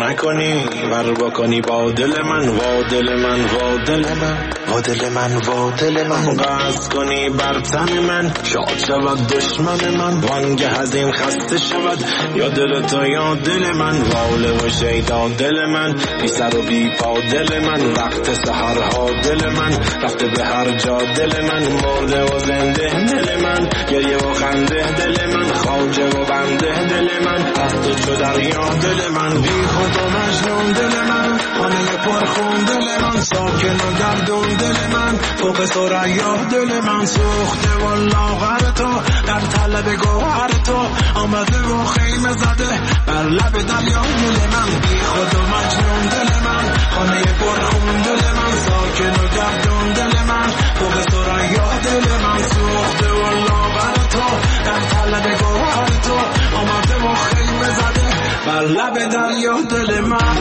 نکنی ور بکنی با دل من، وا دل من، وا دل من، وا دل من، وا دل من. قصد کنی بر تن من، شاد شود دشمن من، وانگه از این خسته شود یا دل تو یا دل من. واله و شیدا دل من، بی سر و بی پا دل من، وقت سحرها دل من، رفته به هر جا دل من، مرده و زنده دل من، گریه و خنده دل من، خواجه و بنده دل من، از تو چو دریا دل من. بی خود و مجنون دل من، خانه پرخون دل من، ساکن و گردون دل من، فوق ثریا دل من، سوخته و لاغر تو در طلب گوهر تو، آمده و خیمه زده بر لب دریا دل من. بی خود و مجنون دل من، خانه پرخون دل من، ساکن و گردون دل من، فوق ثریا دل من، سوخته و لاغر تو در طلب گوهر تو، آمده و خیمه زده بر لب دریا دل من.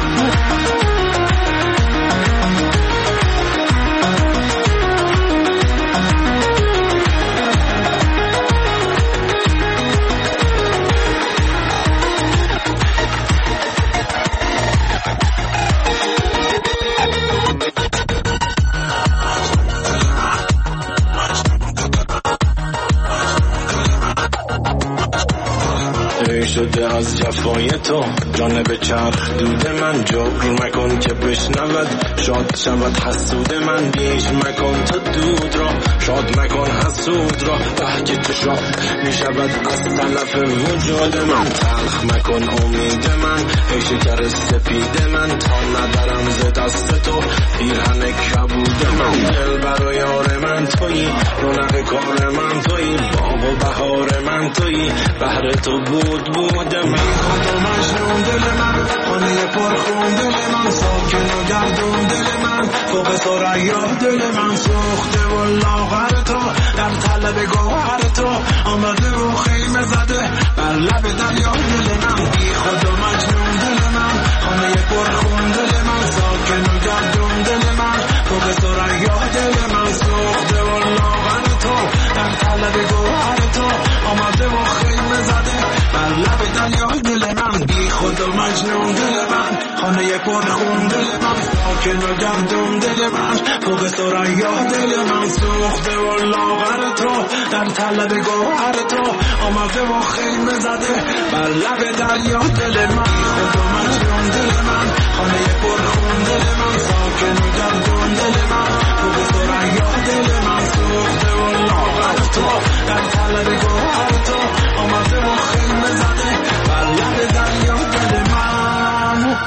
شده از جفای تو جانب چرخ دود من، جبر مکن که بشنود شاد شود حسود من، بیش مکن تو دود را شاد مکن حسود را، بهجه تو شاد می شود از تلف وجود من، تلخ مکن امید من ای شکر سپید من، تا ندارم ز دست تو پیرهن کبود من. دل بر و یار من تویی، رونق کار من تویی، باغ و بهار من تویی، بهر تو بود من. خود و مجنون دل من، خانه پرخون دل من، ساکن و گردون دل من، فوق ثریا دل من، سوخته و لاغر تو در طلب گوهر تو، آمده و خیمه زده بر لب دریا دل من. بی خود و مجنون دل من، خانه پرخون دل من، ساکن و گردون دل من، فوق ثریا دل من، سوخته و لاغر تو در طلب گوهر تو، آمده و خیمه زده بر لب دریا دل من. بی خود و مجنون دل من، خانه پرخون دل من، ساکن و گردون دل من، فوق ثریا دل من، سوخته و لاغر تو در طلب گوهر تو، آمده و خیمه زده بر لب دریا دل من. بی خود و مجنون دل من، خانه پرخون دل من، ساکن و گردون دل من، فوق ثریا دل من، سوخته و لاغر تو در طلب گوهر تو، آمده و خیمه زده بر لب دریا دل من.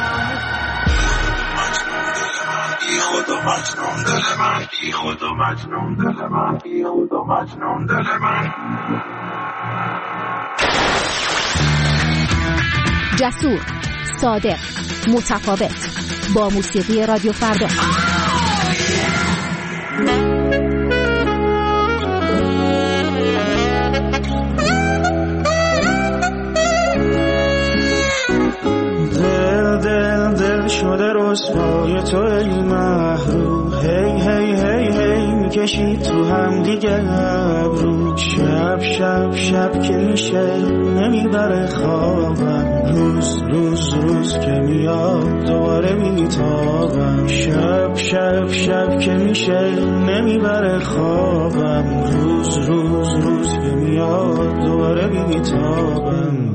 بی خود و مجنون دل من، بی خود و مجنون دل من، بی خود و مجنون دل من. جسور، صادق، متفاوت، با موسیقی رادیو فردا. دل شده رسوای تو ای محروم، هی هی هی هی میکشی تو هم دیگه ابرو، شب شب شب که میشه نمیبره خوابم، روز روز روز که میاد دوباره میتابم، شب شب شب که میشه نمیبره خوابم، روز روز روز که میاد دوباره میتابم.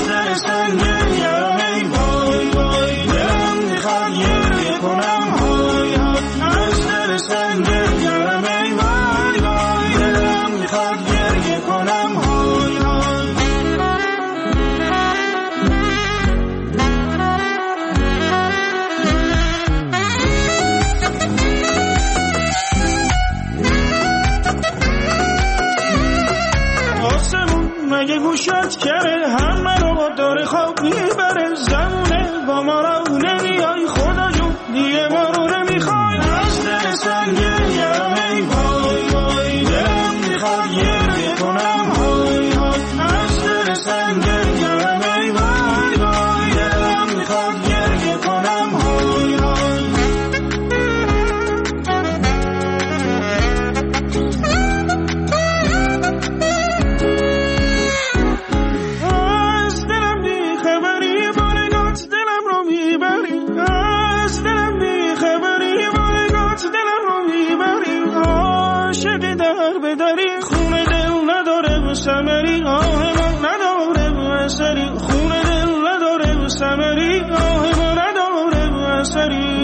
مگه گوشت کره همه رو داره خواب میبره، زمونه با ما رو نمیای خدا جون دیگه ما رو نمیخوای، از دل سنگه یرمه وای وای، دلم میخواد گریه کنم های های، از دل سنگه یرمه وای وای، دلم میخواد گریه کنم های های. از دلم بی خبری خونه داری خونه دل نداره و ثمری آه ما نداره و اثری خونه دل نداره و ثمری آه ما نداره و اثری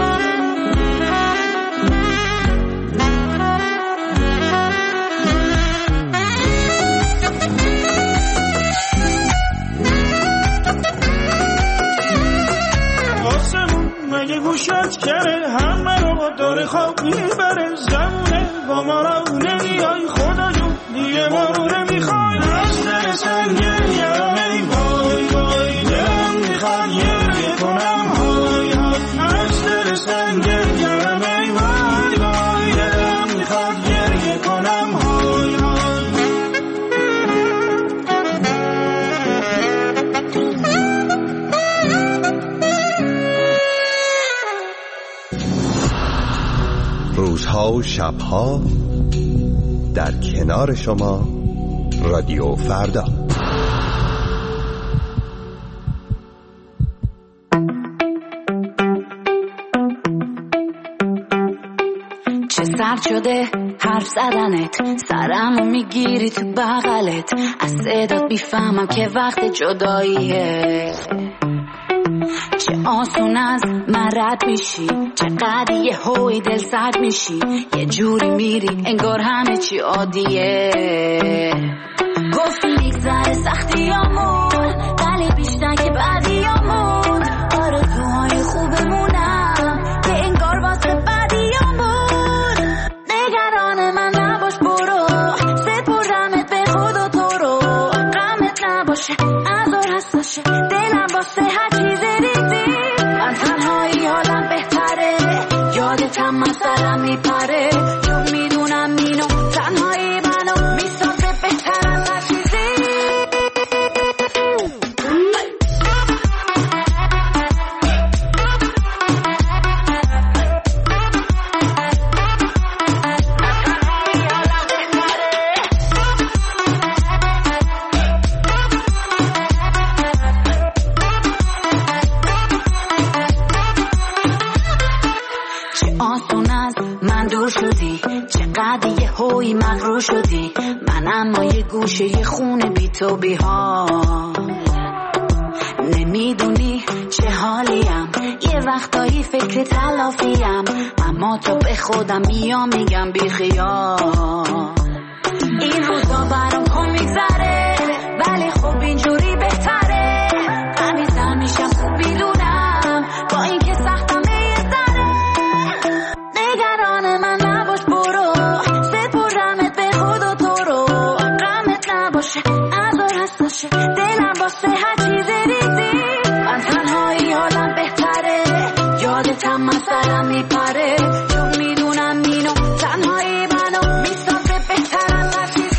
مگه گوشت کره همه رو داره خواب میبره زمونه با ما رو نمیای خدا جون دیگه ما رو نمیخوای از دل سنگه یرم ای وای وای دلم میخواد گریه کنم های های از دل سنگه یرم ای وای وای دلم میخواد گریه کنم های های روزها و شبها در کنار شما رادیو فردا. چه سرد شده حرف زدنت سرمو میگیری تو بغلت از صدات بیفهمم که وقت جداییه چه آسون از من رد میشی چقدر یه هوی دل سرد میشی یه جوری میری انگار همه چی عادیه گفتی میگذره سختیامون ولی بیشتر که بعدیامون آرزوهای خوبمونم که انگار واسه بعدیامون نگران من نباش برو سپردمت به خدا تو رو غمت نباشه عذر هستشه دلم واسه هر چیز ریزی من تنهایی حالم بهتره یادتم من سرم میپره چون میدونم اینو تنهایی منو میسازه بهتر از هر چیزی چقدر یه هوی مغرور شدی من اما یه گوشه یه خونه بی تو بی حال نمیدونی چه حالیم یه وقتایی فکر تلافیم اما تو به خودم میام میگم بی خیال این روزا برام کن میگذره ولی خب اینجوری بهتره غمیزم میشم خوب میدونم با این که سختم یه ذره نگران من نباش برو سپردمت به خدا تو رو غمت نباشه عذر هستشه دلم واسه هر چیز ریزی من تنهایی حالم بهتره یادتم من سرم میپره چون میدونم اینو تنهایی منو میسازه بهتر از هر چیزی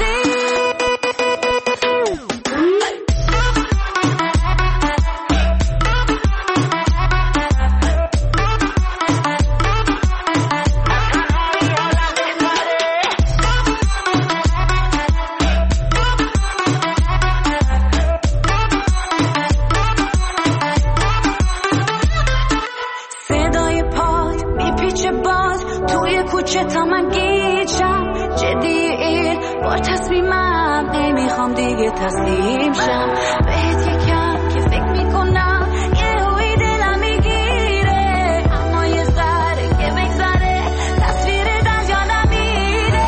صدای پاد میپیچه باز توی کوچه تا من گیجم جدیه با تصمیمم نمیخوام دیگه تسلیم شم بهت یکم که فکر میکنم یه هوی دلم میگیره اما یه ذره که بگذره تصویر در جانم میره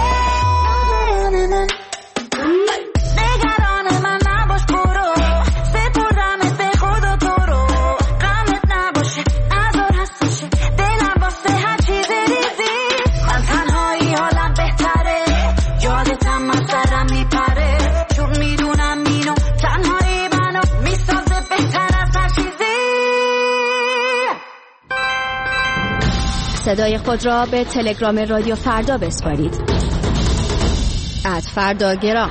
نگران من نباش برو سپردمت به خدا تو رو غمت نباشه عذر هستشه دلم واسه هر چیز ریزی من تنهایی حالم بهتره یادتم من سرم میپره چون میدونم اینو تنهایی منو میسازه بهتر از هر چیزی صدای خود را به تلگرام رادیو فردا بسپارید @فرداگرام.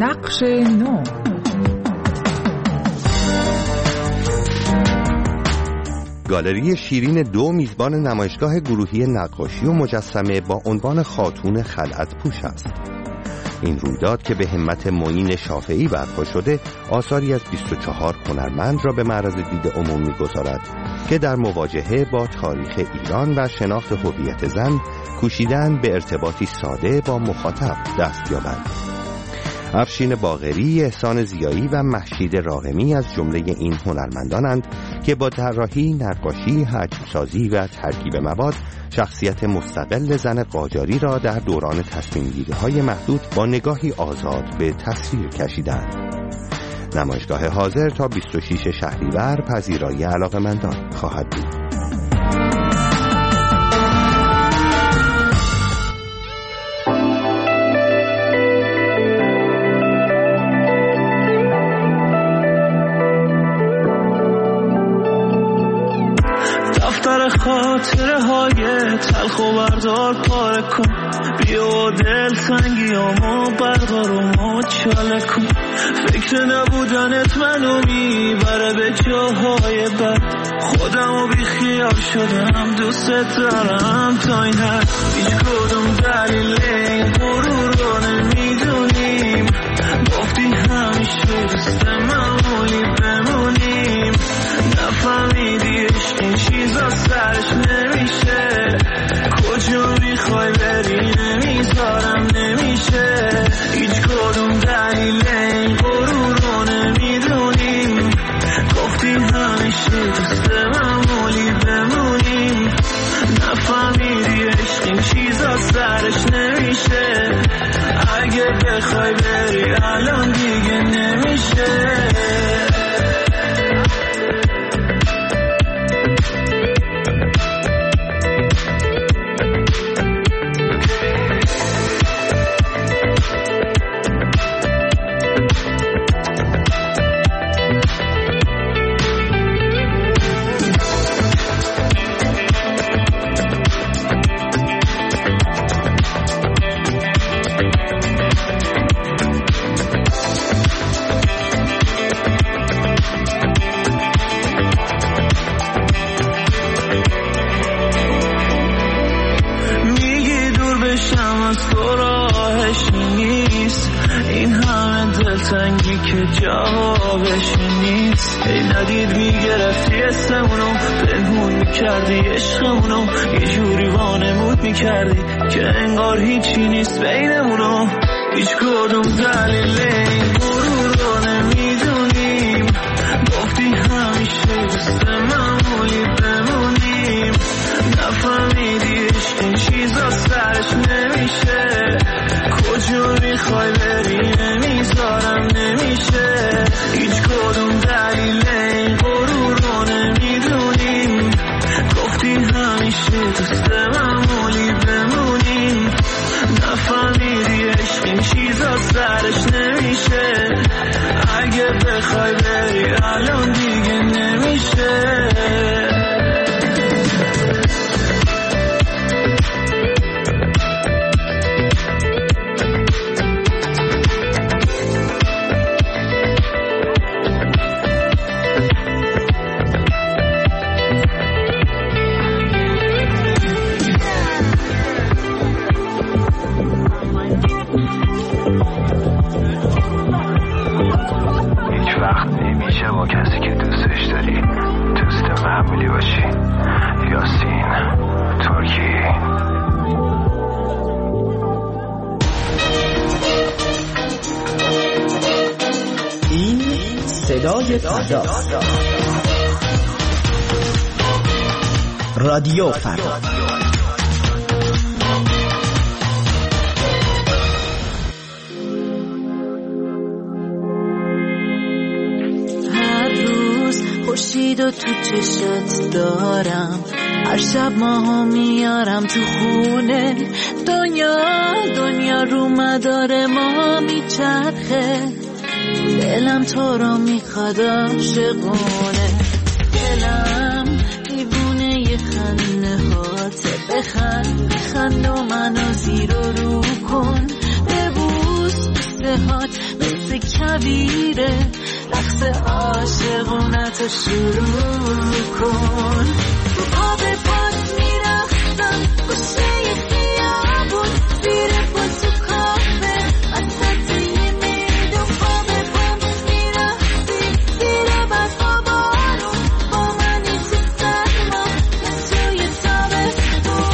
نقش نو. گالری شیرین 2 میزبان نمایشگاه گروهی نقاشی و مجسمه با عنوان خاتون خلعت پوش است. این رویداد که به همت معین شافعی برپا شده، آثاری از 24 هنرمند را به معرض دید عموم می‌گذارد که در مواجهه با تاریخ ایران و شناخت هویت زن کوشیدن به ارتباطی ساده با مخاطب دست یابند. افشین باقری، احسان زیایی و مهشید راغمی از جمله این هنرمندانند که با طراحی، نقاشی، حجم‌سازی و ترکیب مواد شخصیت مستقل زن قاجاری را در دوران تصمیم‌گیری‌های محدود با نگاهی آزاد به تصویر کشیدند. نمایشگاه حاضر تا 26 شهریور پذیرایی علاقه‌مندان خواهد بود. خاطره های تلخ و بردار پاره کن، بیا دل سنگیامو بردار و مچاله کن. فکر نبودنت منو میبره به جاهای بد، خودمو بی خیال شدم دوست دارم تا این حد. هیچ کدوم دلیل این غرور رو نمیدونیم، گفتی همیشه دوست معمولی بمونیم. نفهمیدی عشق این چیزا سرش نمیشه، کجا میخوای بری نمیذارم نمیشه. هیچ کدوم دلیل این غرور رو نمیدونیم، گفتی همیشه دوست معمولی بمونیم. نفهمیدی عشق این چیزا سرش نمیشه، اگه بخوای بری الان دیگه نمیشه. دلتنگی که جوابش نیست. ای ندید میگرفتی اسمونو، پنهون میکردی عشقمونو، یه جوری وانمود میکردی که انگار هیچی نیست بینمونو. هیچ کدوم دلیل این غرور رو نمیدونیم، گفتی همیشه دوست معمولی بمونیم. نفهمیدی عشق این چیزا سرش نمیشه، کجا میخوای بری نمیذارم نمیشه. هیچ کدوم دلیل این غرور رو نمیدونیم، گفتی همیشه دوست معمولی بمونیم. نفهمیدی عشق این چیزا سرش نمیشه، اگه بخوای بری الان دیگه نمیشه. رادیو فردا. هر روز خورشید و تو چشات دارم، هر شب ماهو میارم تو خونه. دنیا رو مدار ما میچرخه، دلم تو رو میخواد عاشقونه. دلم دیوونه ی خنده هاته، بخند و منو زیر و رو کن. ببوس بوسه هات کویره رقص عاشقونت شروع کن پا به پات میرخصم گوشه خیابون زیر پا تو کافه وسط یه میدون پا به پام میرخصی زیر برفا بارون با منی تو سرما یا توی تابستون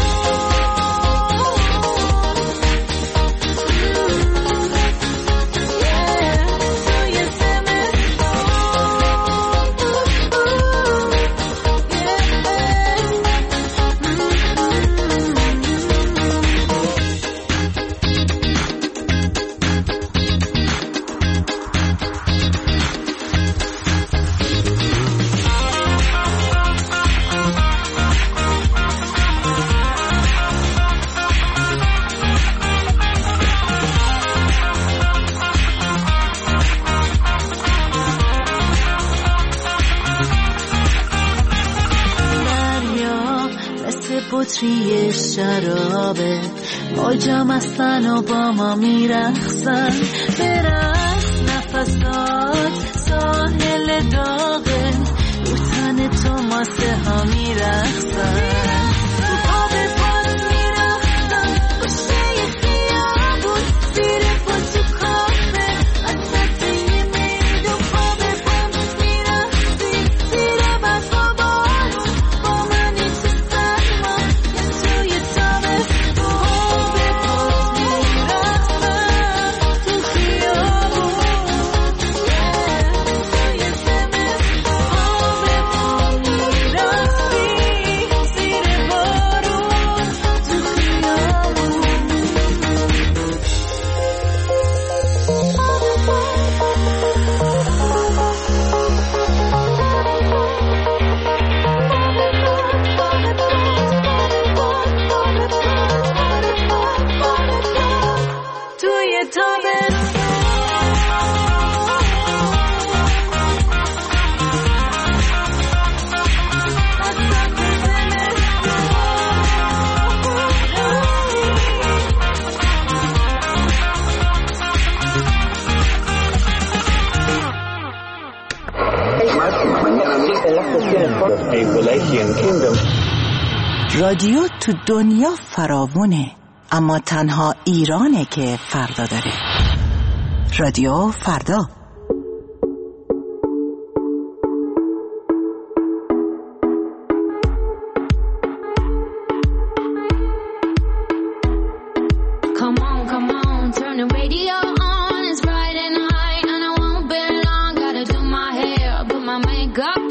بطری شرابه موجم هستن و با ما میرخصن برقص نفسات ساحل داغه رو تن تو ماسه ها میرخصن پا به پات میرخصن گوشه خیابون زیر پا تو کافه وسط یه میدون پا به پام میرخصی زیر برفا بارون با منی تو سرما یا توی تابستون به پات میرخصن تو خیابون توی زمستون پا به پام میرخصی زیر بارون تو خیابون توی تابستون رادیو تو دنیا فراوونه، اما تنها ایرانه که فردا داره. رادیو فردا. Come on, turn the radio on. It's Friday night and I won't be long. Gotta do my hair, put my makeup